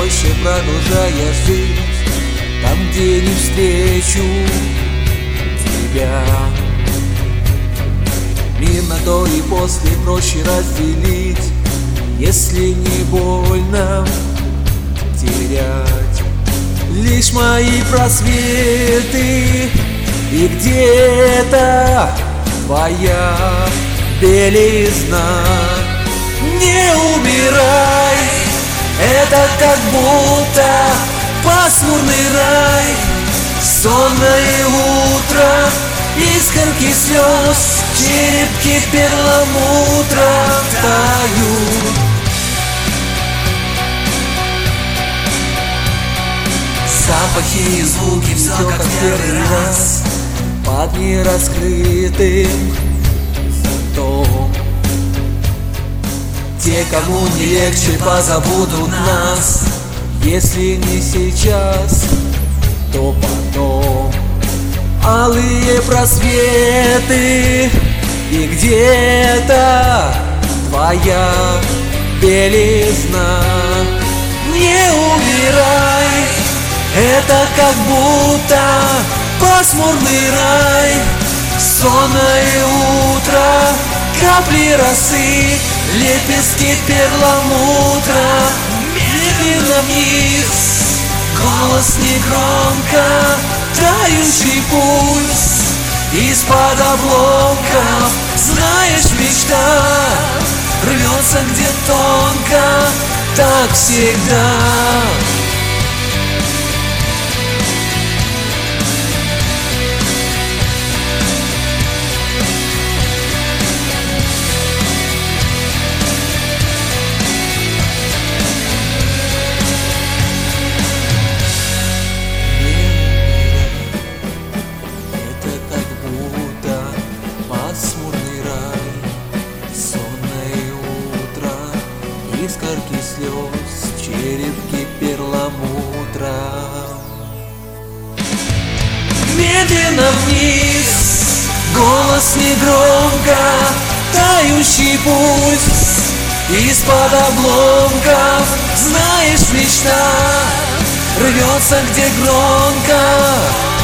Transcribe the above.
дольше продолжая жить там, где не встречу тебя. Мир на до и после проще разделить, если не больно терять. Лишь мои просветы и где-то твоя белизна. Не умирай, это как будто пасмурный рай, сонное утро, искорки слез, черепки перламутра тают. Запахи и звуки, все как в первый раз, под нераскрытым зонтом. Те, кому не легче, позабудут нас, если не сейчас, то потом. Алые просветы и где-то твоя белизна. Не умирай, это как будто пасмурный рай, сонное утро, капли росы, лепестки перламутра. Медленно вниз, голос негромко, тающий пульс из-под обломков. Знаешь, мечта рвется где тонко, так всегда. Искорки слез, черепки перламутра. Медленно вниз, голос негромко, тающий пульс из-под обломков. Знаешь, мечта рвется где громко,